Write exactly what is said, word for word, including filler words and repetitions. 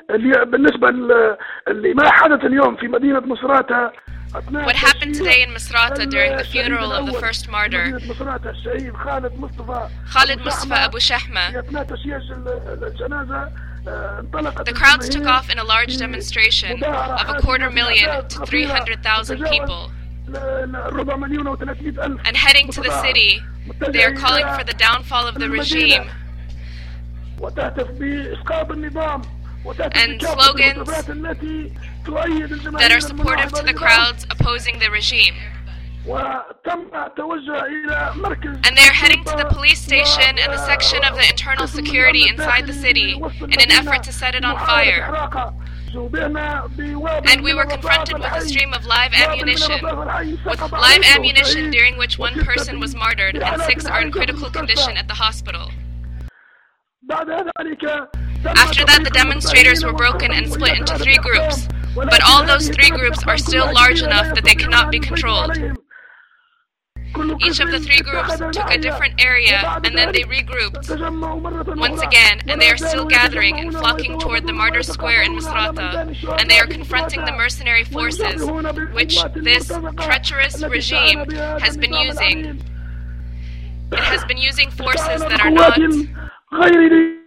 اللي بالنسبة لما حدث اليوم في مدينة مصراتة. What happened today in Misrata during the funeral of the first martyr, Khalid Mustafa Abu Shahma, the crowds took off in a large demonstration of a quarter million to three hundred thousand people. And heading to the city, they are calling for the downfall of the regime and slogans that are supportive to the crowds opposing the regime. And they are heading to the police station and the section of the internal security inside the city in an effort to set it on fire. And we were confronted with a stream of live ammunition, with live ammunition during which one person was martyred and six are in critical condition at the hospital. After that, the demonstrators were broken and split into three groups, but all those three groups are still large enough that they cannot be controlled. Each of the three groups took a different area and then they regrouped once again, and they are still gathering and flocking toward the Martyr Square in Misrata, and they are confronting the mercenary forces which this treacherous regime has been using. It has been using forces that are not